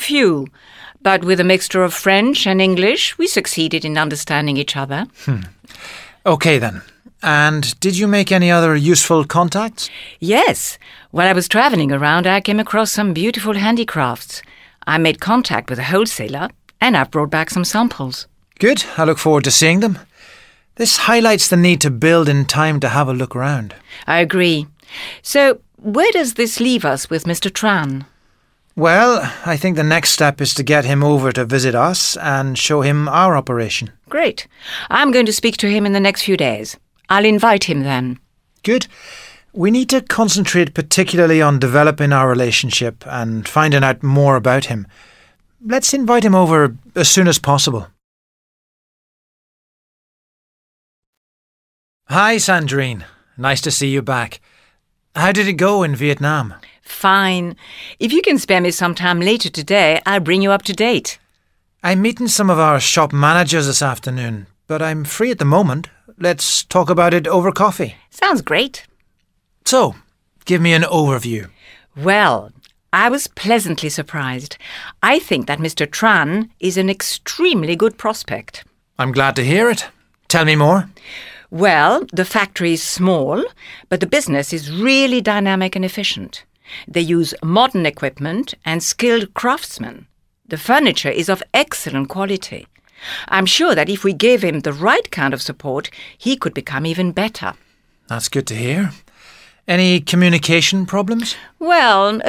few, but with a mixture of French and English, we succeeded in understanding each other. OK then. And did you make any other useful contacts? Yes. While I was travelling around, I came across some beautiful handicrafts. I made contact with a wholesaler, and I've brought back some samples. Good. I look forward to seeing them. This highlights the need to build in time to have a look around. I agree. So, where does this leave us with Mr. Tran? Well, I think the next step is to get him over to visit us and show him our operation. Great. I'm going to speak to him in the next few days. I'll invite him then. Good. We need to concentrate particularly on developing our relationship and finding out more about him. Let's invite him over as soon as possible. Hi, Sandrine. Nice to see you back. How did it go in Vietnam? Fine. If you can spare me some time later today, I'll bring you up to date. I'm meeting some of our shop managers this afternoon, but I'm free at the moment. Let's talk about it over coffee. Sounds great. So, give me an overview. Well, I was pleasantly surprised. I think that Mr. Tran is an extremely good prospect. I'm glad to hear it. Tell me more. Well, the factory is small, but the business is really dynamic and efficient. They use modern equipment and skilled craftsmen. The furniture is of excellent quality. I'm sure that if we gave him the right kind of support, he could become even better. That's good to hear. Any communication problems? Well,